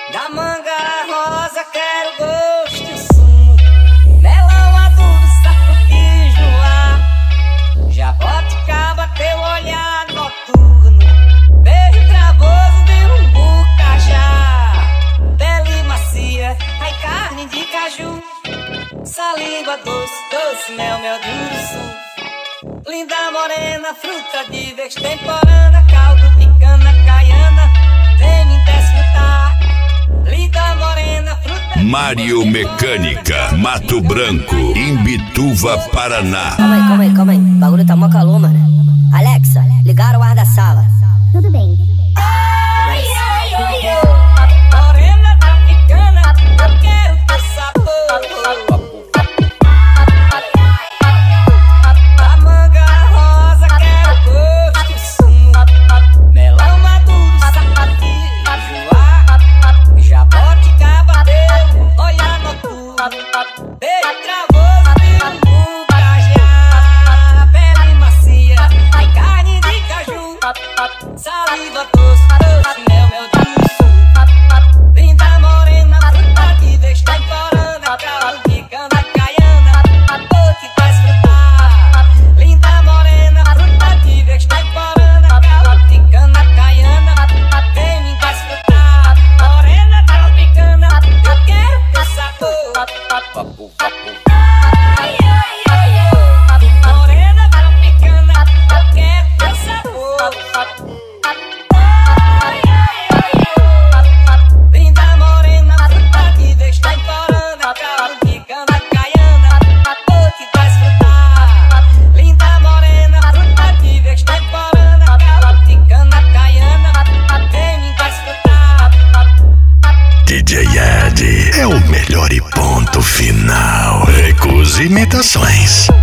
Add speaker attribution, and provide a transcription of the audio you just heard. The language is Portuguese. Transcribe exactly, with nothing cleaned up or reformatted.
Speaker 1: Da manga rosa quero gosto e sumo, melão maduro, sacuquijua, jaboticaba teu olhar noturno, beijo travoso de umbu cajá, pele macia, ai carne de caju, saliva doce, doce, mel, mel de uruçu, linda morena, fruta de vez temporana, caldo de cana caiana, vem me desfrutar. Linda morena, fruta de
Speaker 2: Mário Mecânica, Mato Branco, Imbituva, Paraná.
Speaker 3: Calma aí, calma aí, calma aí. O bagulho tá mó calor, mano. Alexa, ligaram o ar da sala.
Speaker 4: Tudo bem.
Speaker 1: Ai, ai, ai, ai. Morena africana, eu quero teu sabor. Da manga rosa quero gosto e sumo, melão maduro, sapatilha, jaboticaba teu olhar noturno, beijo travoso de umbu cajá, pele macia, ai carne de caju, saliva doce, doce, mel, mel de uruçu, linda morena, fruta de vez temporana, caldo de cana caiana, vou te desfrutar. Linda morena, fruta de vez temporana, caldo de cana caiana, vem me desfrutar. Morena tropicana, eu quero teu sabor. Ai, ai, ai, ai. Morena tropicana, eu quero teu sabor. Ai, ai, ai, ai. Linda morena, fruta de vez temporana, caldo de cana caiana, vou te desfrutar. Linda morena, fruta de vez temporana, caldo de cana caiana, vem me desfrutar.
Speaker 5: D J Ed é o melhor e ponto final. Recuse imitações.